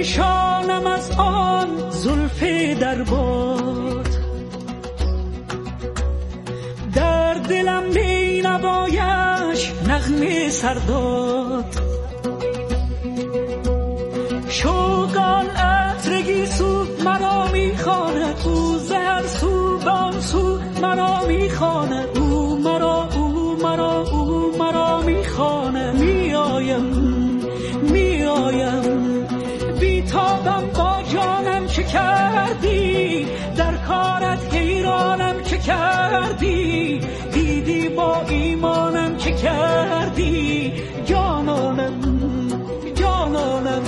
پریشانم از آن زلف در باد، در دلم بی نوایش نغمه سرداد. شوقان عطرگی سو مرا میخواند، او زهر سو بان سو مرا میخواند، او مرا او مرا او مرا میخواند. میایم بیتابم با جانم چه کردی، در کارت حیرانم چه کردی، دیدی با ایمانم چه کردی، جانانم جانانم.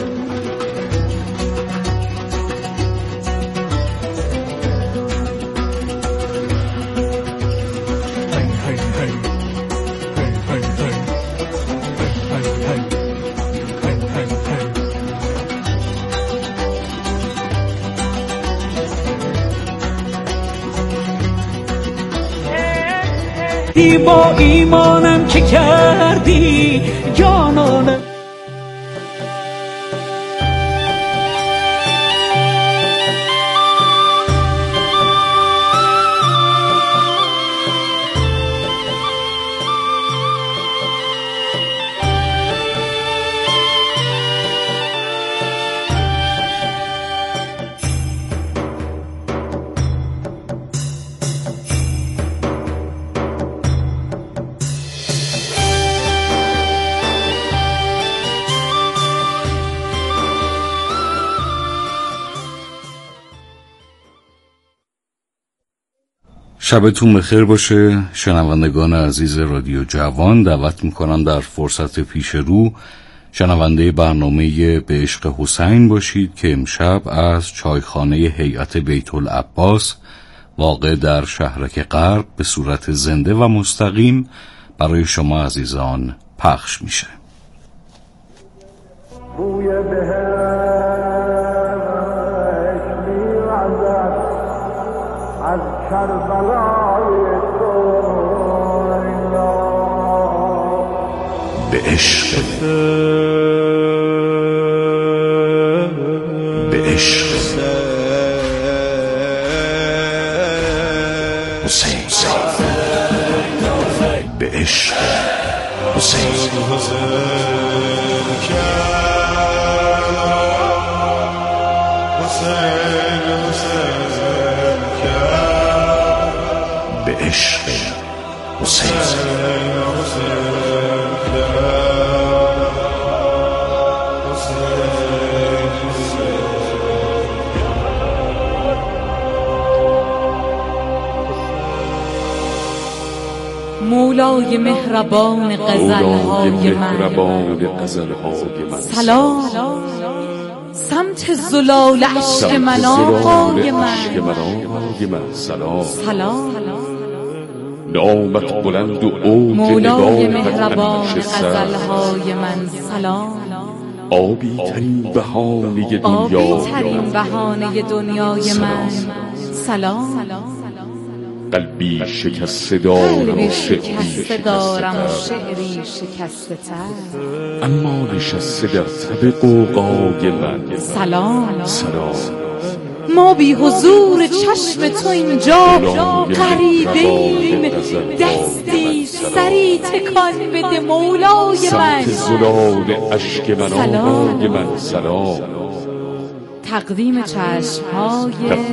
با ایمانم چه کردی، جانانم. شبتون بخیر باشه شنوندگان عزیز رادیو جوان. دعوت میکنم در فرصت پیش رو شنونده برنامه به عشق حسین باشید که امشب از چایخانه هیئت بیت العباس واقع در شهرک غرب به صورت زنده و مستقیم برای شما عزیزان پخش میشه. بوی بهشت می‌وزد از کربلای تو، به عشق به عشق حسین، به عشق حسین. به عشق حسین. مولای مهربان غزل‌های من، سلام سمت زلال عشق من آقای من، سلام نامت بلند و اوج مولای مهربان غزل‌های من، سلام آبی ترین بهانه دنیای من، سلام قلبی شکسته دارم و شعری شکسته تر، اما نشسته در تب غوغای من، سلام ما بی حضور چشم تو اینجا غریبیم، دستی سری تکان بده مولای من. سمت زلال اشک من آقای من سلام. تقدیم چشمهای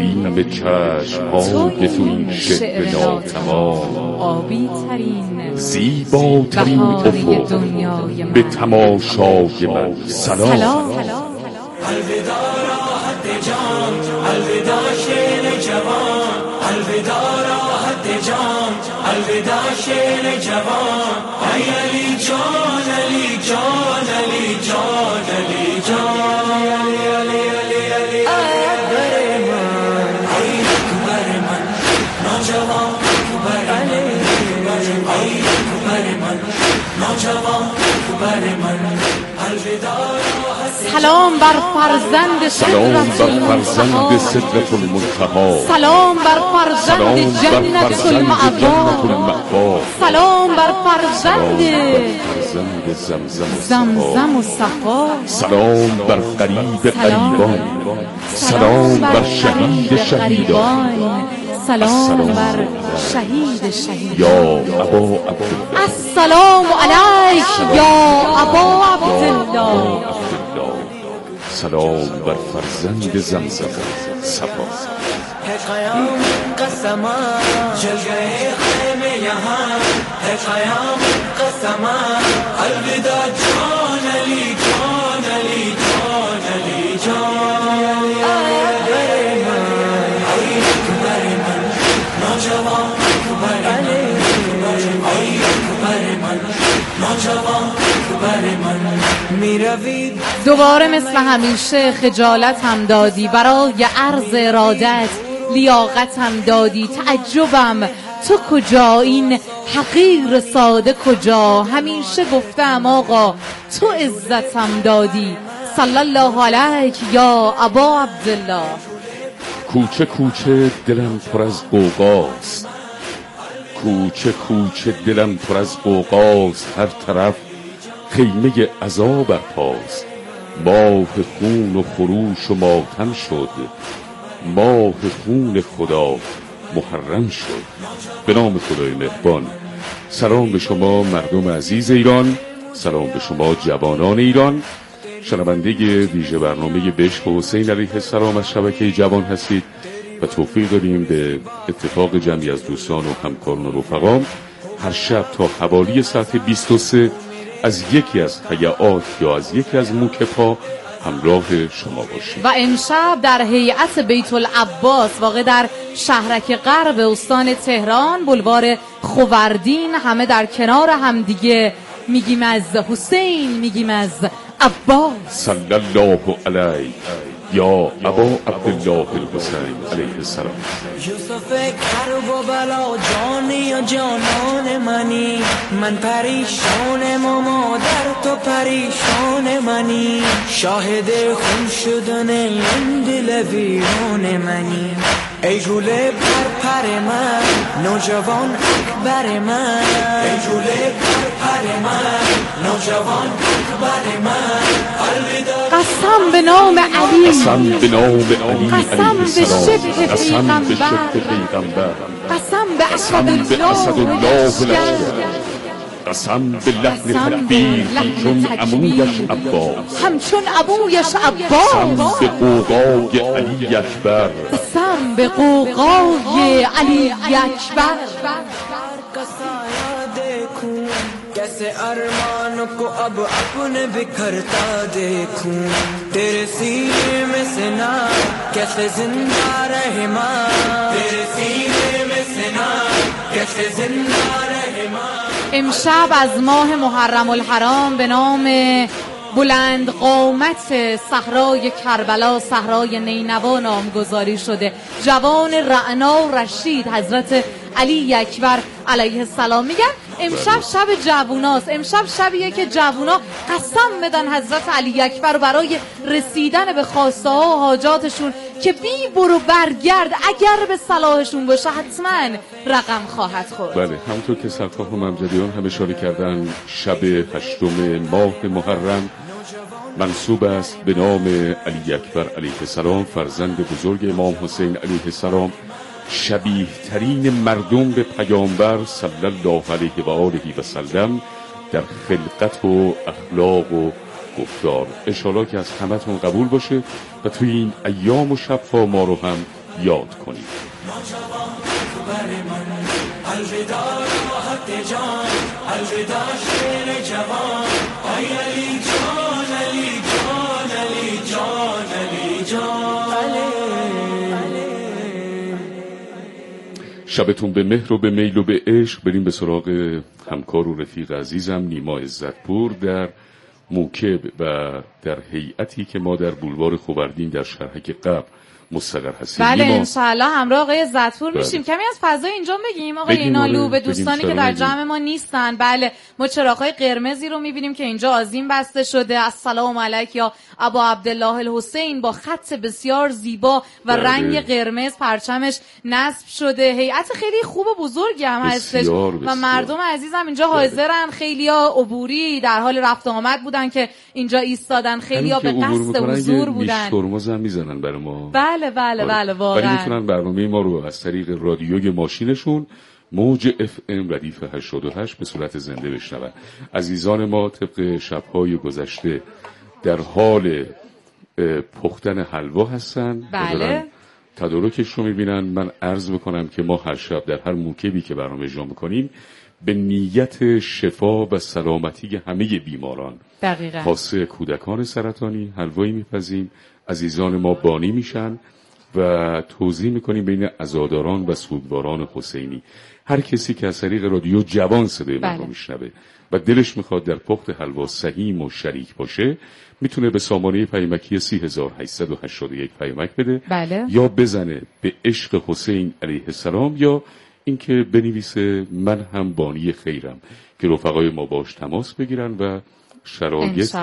تو این شعر ناتمام، آبی ترین زیباترین افق دنیای من، به تماشای من سلام. الوداع راحت جان، الوداع شعر جوان، الوداع راحت جان، الوداع شعر جوان. ای علی جان، علی جان، علی جان، علی جان، علی علی علی علی اکبر من، ای اکبر من نوجوان، اکبر من، ای اکبر من نوجوان، اکبر من. الوداع سلام بر فرزند سلام سدرة بر فرزند سدرة المنتهی، سلام بر فرزند جنت المأوا، سلام بر فرزند زمزم و صفا، سلام بر قریب قریبان، سلام بر شهید شهیدان، سلام بر شهید شهیدان. یا ابا عبدالله، السلام علیک یا ابا عبدالله. سلام بر فرزند زمزم صفا. ہے قیام قسما جلوے خیمے یہاں، ہے قیام قسما الوداع جان علی جان علی جان علی جان. اکبر من نوجوان، اکبر من نوجوان، اکبر من میروید. دوباره مثل همیشه خجالت هم دادی، برای عرض ارادت لیاقت هم دادی. تعجبم تو کجا، این حقیر ساده کجا؟ همیشه گفتم آقا تو عزتم دادی. صلی الله علیک یا ابا عبدالله. کوچه کوچه دلم پر از غوغاست، کوچه کوچه دلم پر از غوغاست، هر طرف خیمه عذاب برپاست. ماه خون و خروش و ماتم شد، ماه خون خدا محرم شد. به نام خدای مهربان. سلام به شما مردم عزیز ایران، سلام به شما جوانان ایران. شنونده ویژه برنامه بهشت حسین علیه السلام از شبکه جوان هستید و توفیق داریم به اتفاق جمعی از دوستان و همکاران و رفقام هر شب تا حوالی ساعت 23 از یکی از هیئات یا از یکی از موکب‌ها همراه شما باشیم. و امشب در هیئت بیت العباس واقع در شهرک غرب استان تهران، بلوار خوردین، همه در کنار همدیگه میگیم از حسین، میگیم از عباس. صلی الله علیه یا ابا عبدالله الحسین علیه السلام. یوسف کرب و بلا جانی و جانان منی، من پریشان مادر تو پریشان منی، شاهد خون شدن این دل ویران منی. ای جوله پر من نوجوان اکبر من، ای جوله پر من نوجوان اکبر من. قسم به نام علی، قسم به نام علی قسم به شبه پیغمبر، قسم به اسدالله لشکر، قسم به لحن تکبیر همچون عمویش عباس، همچون ابویش عباس. قسم به قوقای علی اکبر، قسم به قوقای علی اکبر. कैसे अरमानों को अब अपने बिखरता देखूं, तेरे सीने में सिना कैसे जिंदा रहे मां, तेरे सीने में सिना कैसे जिंदा रहे मां. امشب از ماه محرم الحرام به نام بلند قامت صحرای کربلا، صحرای نینوا نامگذاری شده. جوان رعنا و رشید حضرت علی اکبر علیه السلام. میگن امشب شب جووناست، امشب شبیه که جوونا قسم بدن حضرت علی اکبر برای رسیدن به خواسته ها و حاجاتشون که بی برو برگرد اگر به صلاحشون باشه حتما رقم خواهد خورد. بله، همونطور که سرکار و ممجدیان هم اشاره کردن، شب 8 ماه محرم منصوب است به نام علی اکبر علیه السلام، فرزند بزرگ امام حسین علیه السلام، شبیه ترین مردم به پیامبر صلی الله علیه و آله و سلم در خلقت و اخلاق و گفتار. انشالله که از همتون قبول باشه و توی این ایام و شبها ما رو هم یاد کنید. الوداع راحت جان، الوداع شیر جوان، آی علی جان علی جان علی جان علی جان. شبتون به مهر و به میل و به عشق. بریم به سراغ همکار و رفیق عزیزم نیما عزتپور در موکب و در هیئتی که ما در بولوار خوردین در شهرک غرب مستقر هستیم. بله انشاءالله همراه آقای زدپور میشیم. کمی از فضای اینجا بگیم آقای اینالو به دوستانی که در جمع ما نیستن. بله ما چراغ‌های قرمزی رو میبینیم که اینجا آذین بسته شده. السلام علیک یا ابا عبدالله الحسین با خط بسیار زیبا و رنگ قرمز پرچمش نصب شده. هیئت خیلی خوب و بزرگی هم هستش و مردم عزیزم اینجا حاضرن. خیلیا عبوری در حال رفت آمد بودن که اینجا ایستادن، خیلیا به قصد حضور بودن. ترمز هم میزنن برای ما. بله واقعا. ولی میتونن برنامه ما رو از طریق رادیوی ماشینشون موج FM ردیف 88 به صورت زنده بشنون. عزیزان ما طبق شب‌های گذشته در حال پختن حلوا هستن. بله. تدارکش رو میبینن. من عرض بکنم که ما هر شب در هر موکبی که برنامه اجرا میکنیم به نیت شفا و سلامتی همه بیماران، دقیقاً خاصه کودکان سرطانی، حلوایی میپزیم. عزیزان ما بانی میشن و توضیح میکنیم بین عزاداران و سوگواران حسینی. هر کسی که از طریق رادیو جوان صدای من رو میشنوه و دلش میخواد در پخت حلوا سهیم و شریک باشه میتونه به سامانه پیامکی 3881 پیامک بده. بله. یا بزنه به عشق حسین علیه السلام یا اینکه بنویسه من هم بانی خیرم که رفقای ما باش تماس بگیرن و شرایط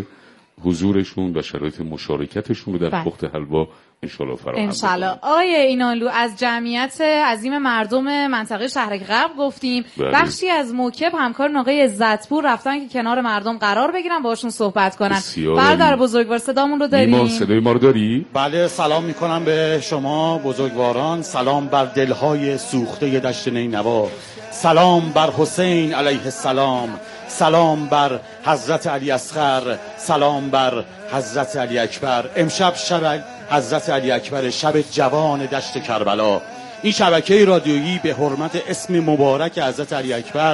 حضورشون و شرایط مشارکتشون رو در پخت حلوا انشالله فراهم انشالله. آقای اینالو از جمعیت عظیم مردم منطقه شهرک غرب گفتیم. بخشی از موکب همکاران آقای عزتپور رفتن که کنار مردم قرار بگیرن باشون صحبت کنن. برادر بزرگوار صدامون رو داریم؟ نیما صدای ما رو داری؟ بله سلام میکنم به شما بزرگواران. سلام بر دلهای سوخته دشت نینوا. سلام بر حسین علیه السلام. سلام بر حضرت علی اصغر. سلام بر حضرت علی اکبر. امشب شب حضرت علی اکبر، شب جوان دشت کربلا. این شبکه رادیویی به حرمت اسم مبارک حضرت علی اکبر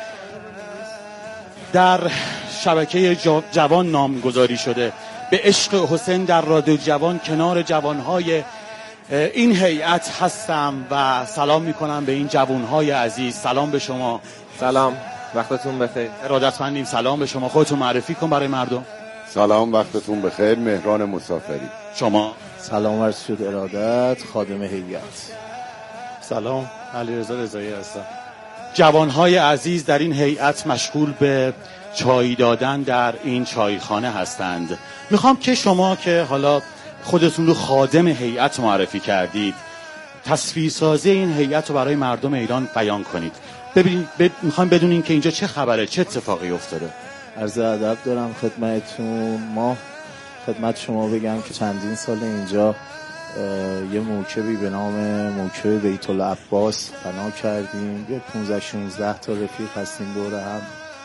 در شبکه جوان نامگذاری شده. به عشق حسین در رادیو جوان کنار جوانهای این هیئت هستم و سلام میکنم به این جوانهای عزیز. سلام به شما. سلام، وقتتون بخیر. ارادتمندیم. سلام به شما. خودتون معرفی کن برای مردم. سلام، وقتتون بخیر. مهران مسافری. شما؟ سلام عرض شد ارادت، خادم هیئت. سلام، علیرضا رضایی هستم. جوانهای عزیز در این هیئت مشغول به چای دادن در این چایخانه هستند. میخوام که شما که حالا خودتون رو خادم هیئت معرفی کردید، تصویرسازی این هیئت رو برای مردم ایران بیان کنید. ببینید میخوام بدونین که اینجا چه خبره، چه اتفاقی افتاده. عرض ادب دارم خدمتتون. ما خدمت شما بگم که چندین سال اینجا یه موکبی به نام موکب بیت العباس بنا کردیم. یه 15-16 تا رفیق هستیم دور هم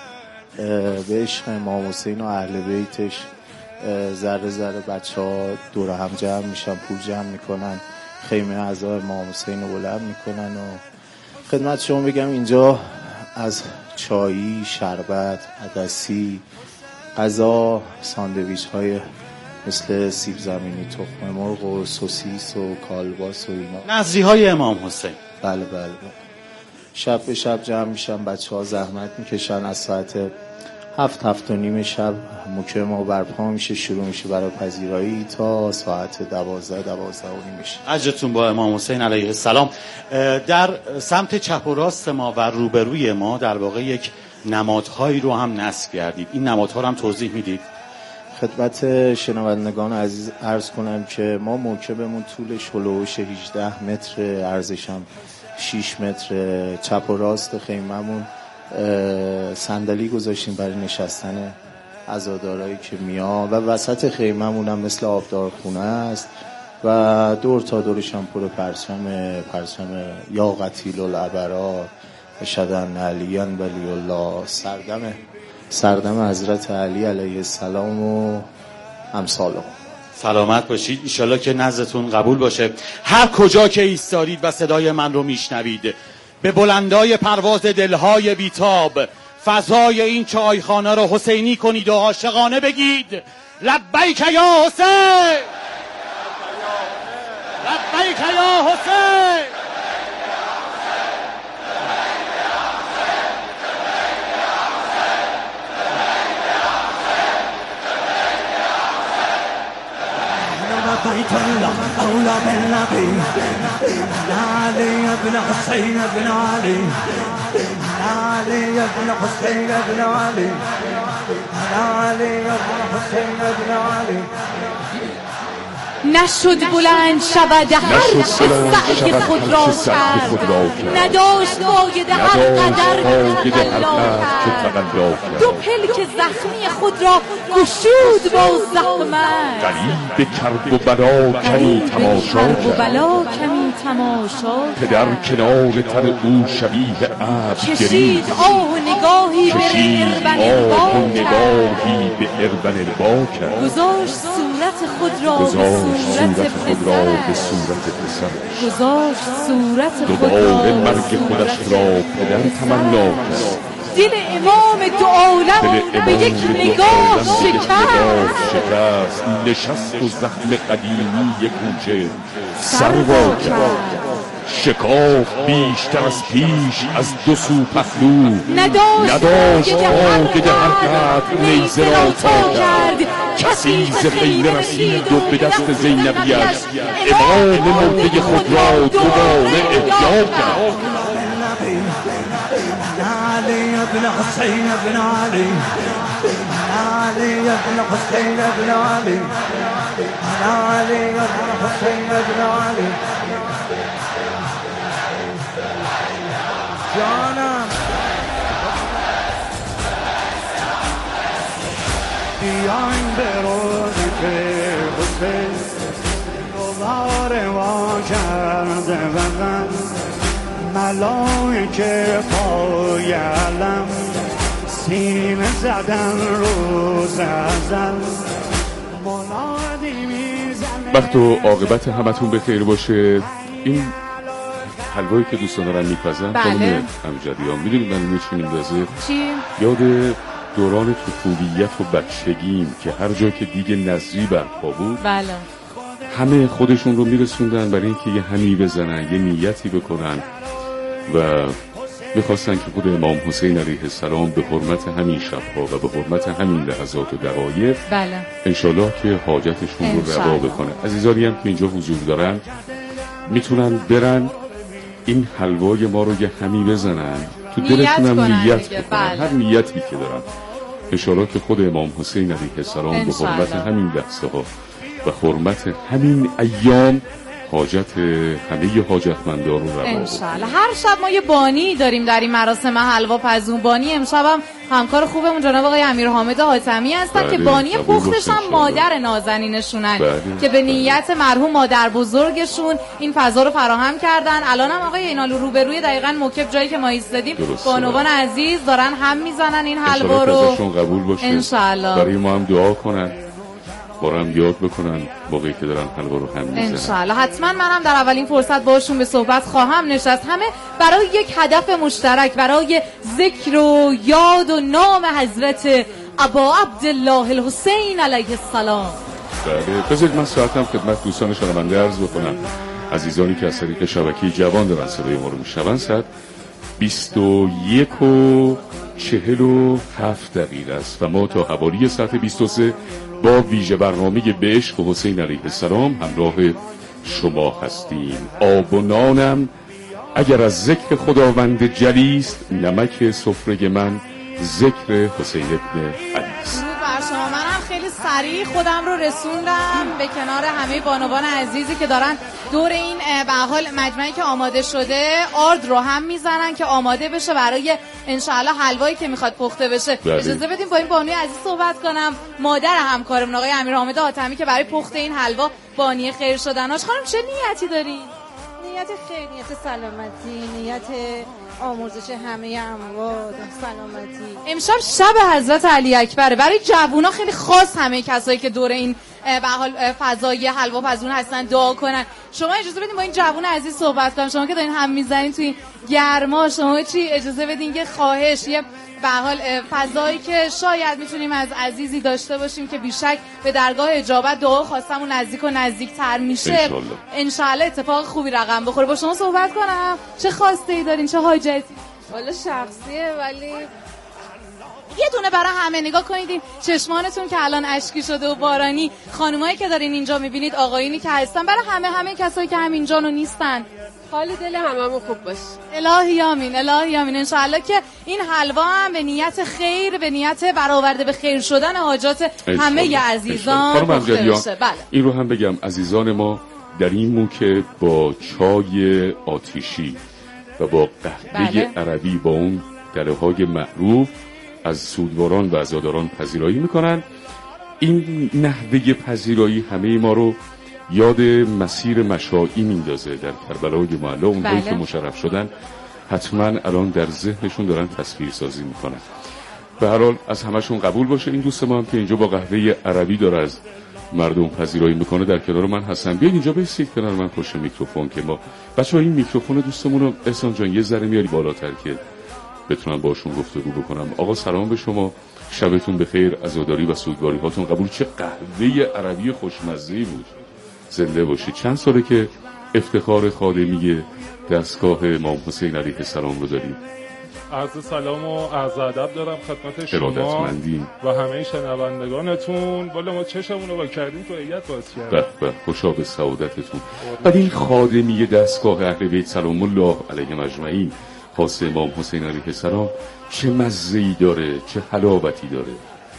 به عشق امام حسین و اهل بیتش. ذره ذره بچه‌ها دور هم جمع میشن، پول جمع میکنن، خیمه اعضای امام حسین رو بلند میکنن. و خدمت شما بگم اینجا از چایی، شربت، عدسی، غذا، ساندویچ های مثل سیب زمینی، تخم مرغ و سوسیس و کالباس و اینا، نظری های امام حسین. بله. شب به شب جمع میشن، بچه ها زحمت میکشن. از ساعت 7-7:30 شب موکب ما برپا میشه، شروع میشه برای پذیرایی تا ساعت 12-12:30 میشه. اجرتون با امام حسین علیه السلام. در سمت چپ و راست ما و روبروی ما در واقع یک نمادهایی رو هم نصب کردید. این نمادها رو هم توضیح میدید؟ خدمت شنوندگان عزیز عرض کنم که ما موکبمون طولش هلوش 18 متر، عرضش هم 6 متر. چپ و راست خیممون صندلی گذاشتیم برای نشستن عزادارایی که میان و وسط خیممون هم مثل آبدارخونه است و دور تا دورش هم پر پرچم یا قتیل العبرا شدن علیان ولی الله، سردم حضرت علی علیه السلام و امثالهم. سلامت باشید، انشالله که نزدتون قبول باشه. هر کجا که ایستادید و صدای من رو میشنوید، به بلندای پرواز دلهای بیتاب فضای این چایخانه رو حسینی کنید و عاشقانه بگید لبیک یا حسین، لبیک یا حسین. بيت الله أولى بن علي بن حسين بن علي علي بن حسين بن علي علي بن حسين بن علي نشد بلند شود هر چه سعی خود را کرد نداشت باید هر قدر که تقلا کرد دو پلک زخمی خود را گشود با زحمت غریب کرب و بلا کمی تماشا پدر کنار تن او شبیه ابر کشید آه نگاهی به اربن البا کرد گذاشت صورت خود را به صورت پسر گذاشت صورت خود را مرگ خودش را پدر تمنا کرد دل امام دو عالم به یک نگاه شکست نشست و زخم قدیمی کوچه سروا کرد شکاف بیشتر از پیش از دو سو پهلو نداشت باید هر قدر نیزه را تا کرد کسی ز خیمه رسید و به دست زینبیش امام مرده خود را دوباره احیا کرد علي بن حسين بن علي علي بن حسين بن علي علي بن حسين بن علي جانم بیاین به روزی که حسین دوباره وا کرده وطن ملائکه پای علم سینه زدن روز ازل منادی میزنه. وقت و عاقبت همتون بخیر باشه. این حلوایی که دوستان دارن میپزن خانم امجدیان میدونید من چی میندازه؟ چی؟ یاد دوران طفولیت و بچگیم که هر جا که دیگه نظری برپا بود بله همه خودشون رو میرسوندن برای اینکه یه همی بزنن، یه نیتی بکنن و میخواستن که خود امام حسین علیه السلام به حرمت همین شبها و به حرمت همین لحظات و دقایق بله انشالله که حاجتشون رو روا بکنه. عزیزانی هم که اینجا حضور دارن میتونن برن این حلوای ما رو یه همی بزنن، تو دلشون هم نیت بکنن هر نیتی که دارن انشالله که خود امام حسین علیه السلام به حرمت همین لحظه ها و حرمت همین ایام حاجت همه حاجتمندان رو روا بکنه انشالله. هر شب ما یه بانی داریم در این مراسم حلوا پزون. بانی امشب هم همکار خوبمون جناب آقای امیر حامد حاتمی هستن که بانی پختش هم مادر نازنینشونن که به نیت مرحوم مادر بزرگشون این فضا رو فراهم کردن. الان هم آقای اینالو روبروی دقیقاً موکب جایی که ما ایستادیم بانوان عزیز دارن هم میزنن این حلوا رو. ازشون قبول باشه انشالله. برای ما هم دعا کنن، بارم یاد بکنن موقعی که دارن حلوا رو هم میزنن انشالله. حتما منم در اولین فرصت باشون به صحبت خواهم نشست، همه برای یک هدف مشترک، برای ذکر و یاد و نام حضرت ابا عبدالله الحسین علیه السلام. بله بذارید من ساعتم خدمت دوستان شنونده عرض بکنم. عزیزانی که از طریق شبکه جوان دارن صدای ما رو میشنون، ساعت 21:47 است و ما تا حوالی ساعت 23 با ویژه برنامه به عشق حسین علیه السلام همراه شما هستیم. آب و نانم اگر از ذکر خداوند جلیست، نمک سفره من ذکر حسین ابن علی است. بر شما. منم خیلی سریع خودم رو رسوندم به کنار همه بانوان عزیزی که دارن دور این به حال مجمعی که آماده شده آرد رو هم میزنن که آماده بشه برای انشاءالله حلوایی که میخواد پخته بشه. اجازه بدیم با این بانوی عزیز صحبت کنم. مادر همکارمون آقای امیر حامد حاتمی که برای پخت این حلوا بانی خیر شدناش. خانم چه نیتی دارین؟ نیت خیر، نیت سلامتی، نیت آموزش همه اموات، سلامتی. امشب شب حضرت علی اکبره. برای جوونا خیلی خاص همه کسایی که دور این به حال فضای حلوا پزون هستن دعا کنن. شما اجازه بدین با این جوون عزیز صحبت کنم. شما که دارین هم میزنین توی گرما، شما چی اجازه بدین یه خواهش، یه به حال فضایی که شاید میتونیم از عزیزی داشته باشیم که بیشک به درگاه اجابت دعا خواستمون نزدیک و نزدیک‌تر میشه. انشالله اتفاق خوبی رقم بخوره. با شما صحبت کنم. چه خواسته ای دارین؟ چه حاجتی؟ والا شخصیه ولی یه دونه برای همه نگاه کنید این چشمانتون که الان اشکی شده و بارانی، خانمایی که دارین اینجا میبینید، آقایونی که هستن، برای همه کسایی که همینجا و نیستن. حال دل هممون خوب باشه. الهی آمین، الهی آمین. انشاءالله که این حلوا هم به نیت خیر، به نیت برآورده به خیر شدن حاجات همه عزیزان پخته بشه. بله. این رو هم بگم عزیزان ما در این موکب با چای آتیشی و با قهوه عربی با اون دله‌های معروف از سوگواران و عزاداران پذیرایی میکنن. این نحوه پذیرایی همه ما رو یاد مسیر مشاعی میندازه در کربلای معلی. اونهایی که مشرف شدن حتما الان در ذهنشون دارن تصویر سازی میکنن. به هر حال از همشون قبول باشه. این دوست ما هم که اینجا با قهوه عربی داره از مردم پذیرایی میکنه در کنار من هستن. بیاین اینجا بایستید کنار من پشت میکروفون که ما بچه‌ها این میکروفون دوستمون رو احسان جان یه ذره میاری بالاتر که بتونم باشون گفتگو بکنم. آقا سلام به شما، شبتون بخیر، عزاداری و سوگواری هاتون قبول. چه قهوه عربی خوشمزه‌ای بود. زنده باشید. چند ساله که افتخار خادمی دستگاه امام حسین علیه السلام رو داریم؟ عرض سلام و عرض ادب دارم خدمت شما و همه شنوندگانتون. والا ما چشمون رو با کردیم تو هیئت باز کردیم. به خوشا به سعادتتون. بعد این خادمی دستگاه اهل بیت سلام الله علیهم اجمعین خاص امام حسین علیه السلام چه مزه‌ای داره، چه حلاوتی داره.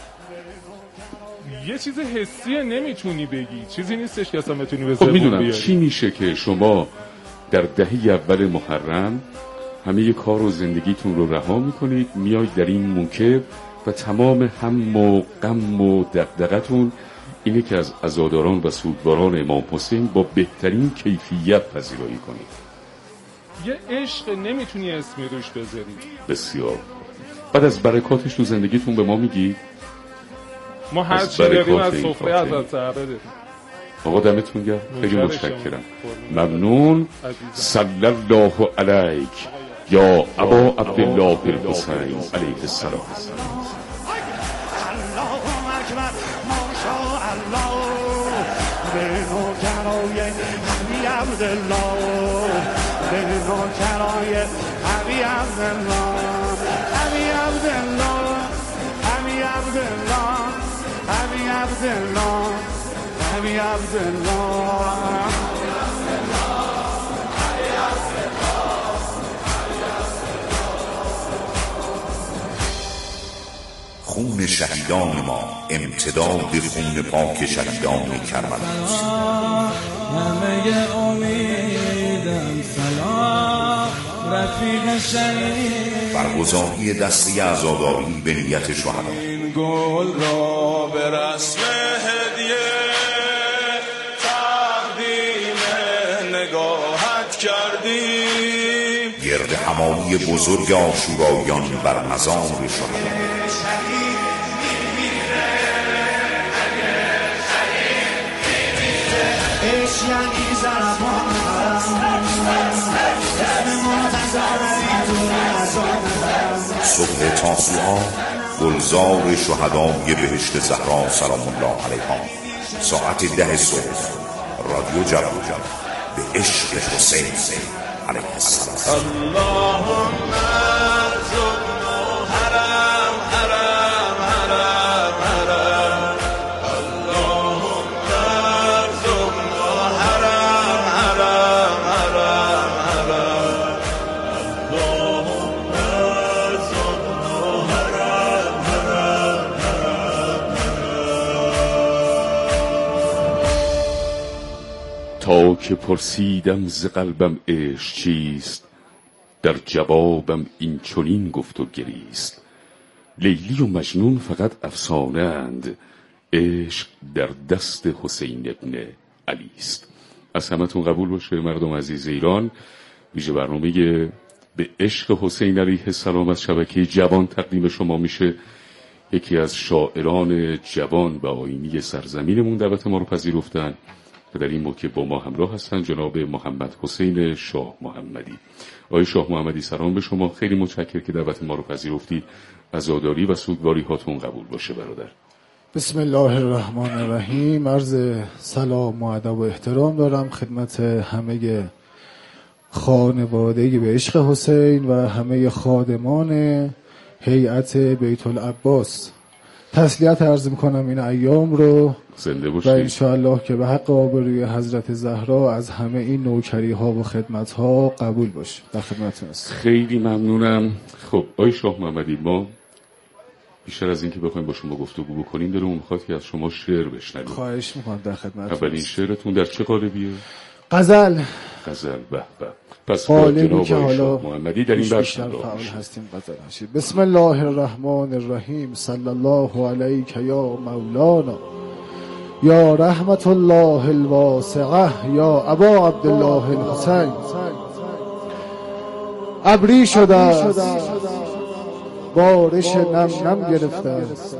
یه چیز حسیه نمیتونی بگی، چیزی نیستش که اصلا بتونی به زبون بیاری. میدونم چی میشه که شما در دهه اول محرم همه کار و زندگیتون رو رها میکنید، میاید در این موکب و تمام هم و غم و دغدغتون اینه که از عزاداران و سوگواران امام حسین با بهترین کیفیت پذیرایی کنید. یه عشق نمیتونی اسمی روش بذاری. بسیار. بعد از برکاتش تو زندگیتون به ما میگی؟ ما هر چی داریم از سفره حضرت زهرا داریم. آقا دمتون گرم، خیلی متشکرم، ممنون. صلی الله علیک یا ابا عبدالله الحسین علیه السلام. خون شهیدان ما امتداد خون پاک شهیدان کربلا است. همه امیدم سلام رفیق شهید. برگزاری دسته عزاداری به نیت شهدا. این گل را به رسم هدیه تقدیم نگاهت کردیم. گرد همایی بزرگ عاشوراییان بر مزار شهدا. صبح تاسوعا گلزار شهدای بهشت زهرا سلام الله علیها ساعت 10 صبح رادیو جوان به عشق حسین علیه السلام. اللهم ارزقنا حرم حرم حرم حرم. اللهم ارزقنا حرم حرم حرم حرم. اللهم ارزقنا حرم حرم حرم. تا که پرسیدم ز قلبم عشق چیست، در جوابم این چنین گفت و گریست. لیلی و مجنون فقط افسانه اند، عشق در دست حسین ابن علی است. از همتون قبول باشه مردم عزیز ایران. ویژه برنامه به عشق حسین علیه السلام از شبکه جوان تقدیم شما میشه. یکی از شاعران جوان و آیینی سرزمینمون دعوت ما رو پذیرفتن و در این موکب با ما همراه هستن جناب محمد حسین شاه محمدی. آقای شاه محمدی سلام به شما، خیلی متشکرم که دعوت ما رو پذیرفتید. عزاداری و سوگواری هاتون قبول باشه برادر. بسم الله الرحمن الرحیم. عرض سلام و ادب و احترام دارم خدمت همه خانواده به عشق حسین و همه خادمان هیئت بیت العباس تسلیت عرض میکنم این ایام رو زنده باشید و انشاءالله که به حق آبروی حضرت زهرا از همه این نوکری ها و خدمت ها قبول باشه. در خدمتتون هستم. خیلی ممنونم. خب آقای شاه محمدی، ما بیشتر از این که بخوایم با شما گفتگو بکنیم داره اون میخواد که از شما شعر بشنویم. خواهش میکنم. در خدمتتون. اولین شعرتون در چه قالبیه؟ غزل. به پس قالبی که حالا محمدی در این بخش فعال هستیم غزل هستیم. بسم الله الرحمن الرحیم. صلی الله علیک یا مولانا یا رحمت الله الواسعه یا ابا عبدالله الحسین. ابری شده است بارش نم نم گرفته است،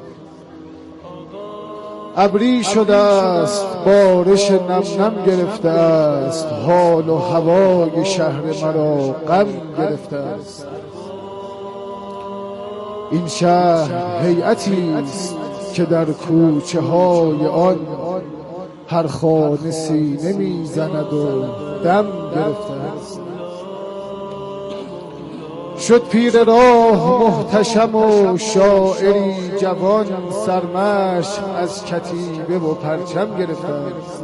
ابری شده است بارش نم نم گرفته است، حال و هوای شهر مرا غم گرفته است. این شهر هیئتی است که در کوچه های آن هر خانه سینه میزند و دم گرفته است. شد پیر راه محتشم و شاعری جوان سرمشق از کتیبه و پرچم گرفته است.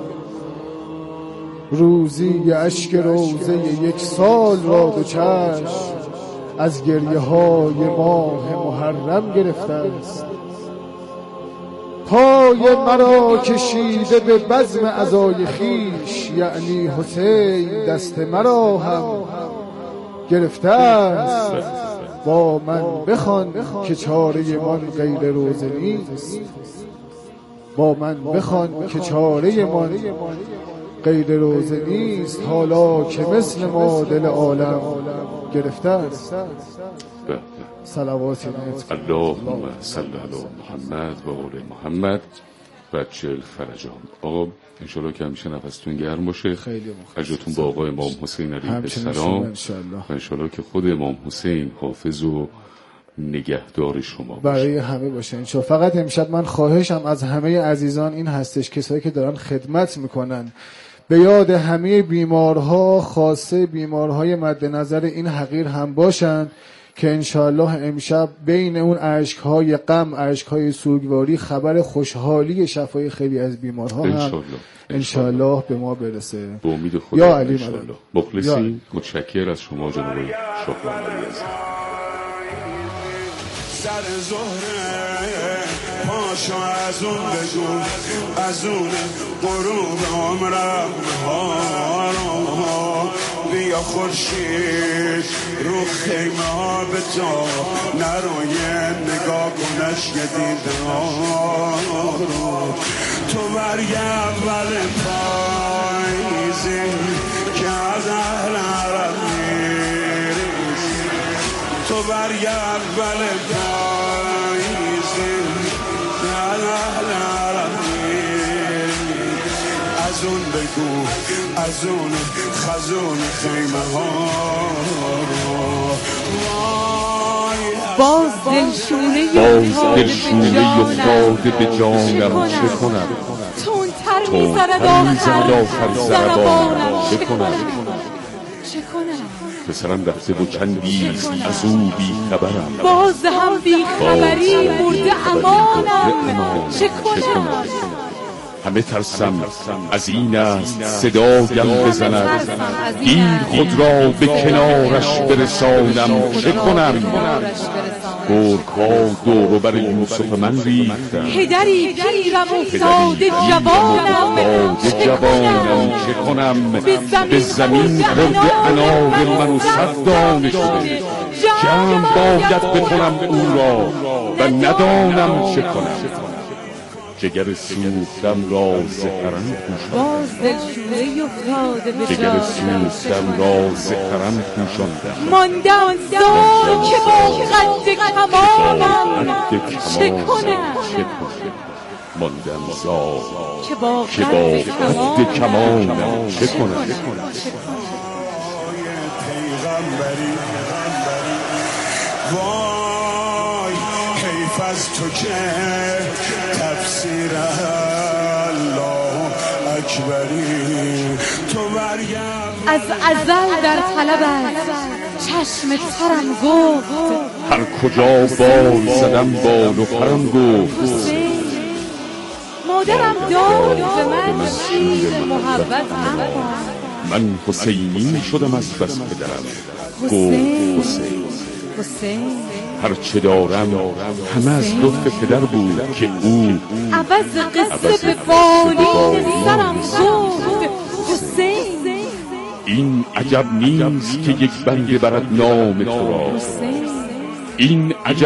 روزی اشک روزه یک سال را دو چشم از گریه های ماه محرم گرفته است. پای مرا کشیده به بزم عزای خویش، یعنی حسین دست مرا هم گرفته است. با من بخوان که چاره من غیر روزه نیست، با من بخوان که چاره من غیر روزه نیست، حالا که مثل ما دل عالم گرفته است. صلوات اللهم صل علی محمد و آل محمد و جل فرجام. آقا انشالله که همیشه نفستون گرم باشه. خیلی حجتون با آقا امام حسین علیه السلام و انشالله که خود امام حسین حافظ و نگهدار شما باشه. برای همه باشه انشالله. فقط امشب من خواهشم از همه عزیزان این هستش، کسایی که دارن خدمت میکنن به یاد همه بیمارها، خاصه بیمارهای مد نظر این حقیر هم باشن که انشاءالله امشب بین اون عشقهای غم، عشقهای سوگواری خبر خوشحالی شفای خیلی از بیمارها هم انشاءالله به ما برسه. به امید خدا. یا علی مخلصیم. متشکر از شما جناب شاه محمدی عزیز. سر زهره پاشو از اون بگو، از اون غروب عمرم ها بیا خورشید رو خیمه ها به جا نروی نگاه کنش یه دیده ها رو. تو برگ اول پاییزی که از اهل عرب میریزی، تو برگ اول پاییزی که از اهل عرب میریزی. از اون بگو، از اون خزون خیمه ها باز دلشونه افتاده به جانم چه کنم؟ تونتر میزند آخر ضربانم چه کنم؟ پسرم رفته و چندیست از او بی خبرم، باز هم بی خبری مرده امانم چه کنم؟ همه ترسم از این است صدایم بزند، دیر خود را به کنارش برسانم چه کنم؟ گرگ‌ها دور و بر یوسف من ریختند، پدری پیرم افتاده جوانم چه کنم؟ به زمین خورده انار من و صد دانه شده، جمع باید بکنم او را و ندانم چه کنم. جگر سوختم را زهرم پوشاندم، جگر سوختم را زهرم پوشاندم، ماندم زار که با قد کمانم چه کنم؟ ماندم زار که با قد کمانم چه کنم؟ وای حیف از تو که تفسیر الله اکبری تو برگرد از ازل در طلب است چشم ترم گفت هر کجا بال زدم بال و پرم گفت مادرم داد به من شیر محبت اما من حسینی شدم از بس پدرم گفت حسین هرچه دارم همه از لطف پدر بود که او عوض قصه به بالین سرم گفت حسین این عجب نیست که یک بنده برد نام تو را این عجب